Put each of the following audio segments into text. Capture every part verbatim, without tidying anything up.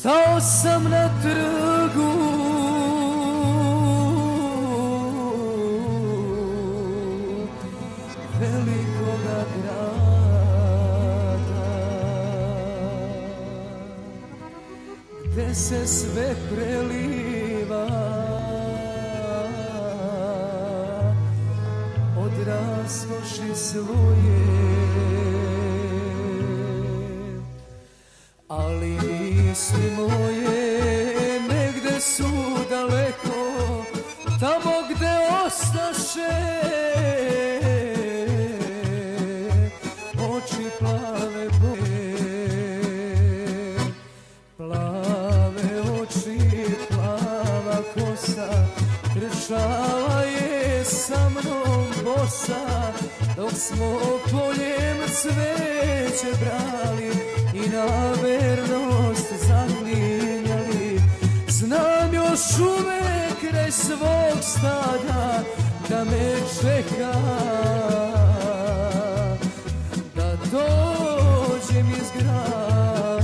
Stao sam na trgu, velikoga grada, gde se sve preliva od raskoši svoje, ali misli moje negde su daleko, tamo gde ostaše oči plave boje, plave oči, plava kosa, trčala je sa mnom bosa, dok smo poljem cveće brali i na vernost zaklinjali. Znam još uvek kraj svog stada da me čeka, da dođem iz grada.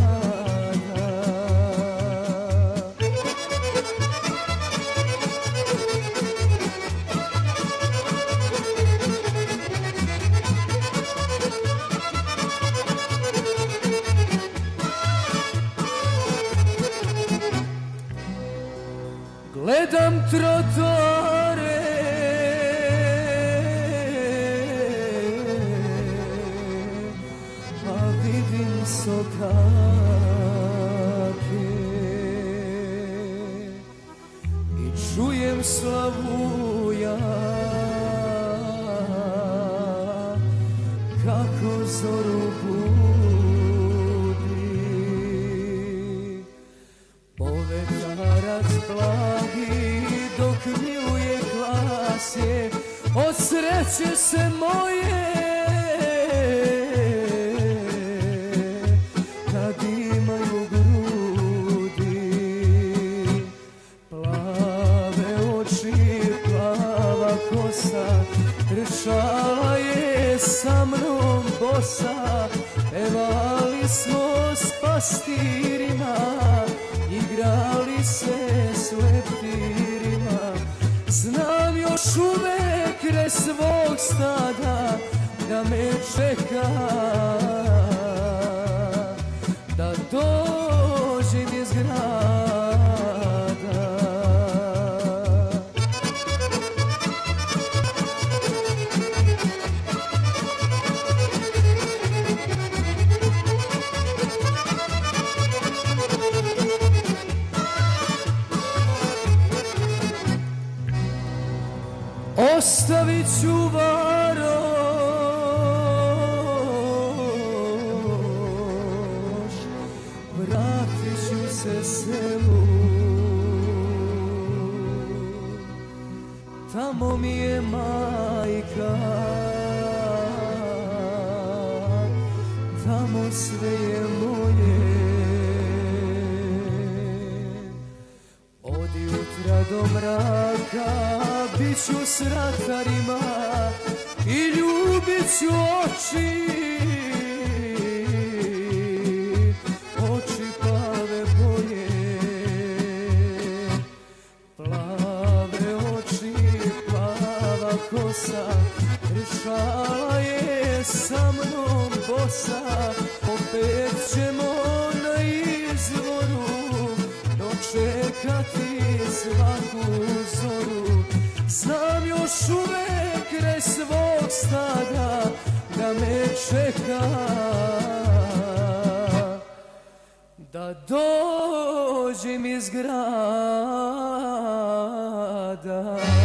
Gledam trotare, a vidim sokake i čujem slavuja kako zoru budi. Povetarac blagi dok miluje glas je, od sreće se moje kad imaju grudi. Plave oči, plava kosa, trčala je sa mnom bosa, pevali smo s pastirima, igrali se s leptirima. Znam još uvek kraj svog stada da me čeka, da dođem iz grada. Ostavit ću Varoš, vratit ću se selu, tamo mi je majka, tamo sve je moje. Od jutra do mraka bit ću s ratarima i ljubit ću oči, oči plave boje. Plave oči, plava kosa, trčala je sa mnom bosa, opet ćemo na izvoru dočekati svaku zoru. Znam još uvek kraj svog stada da me čeka, da dođem iz grada.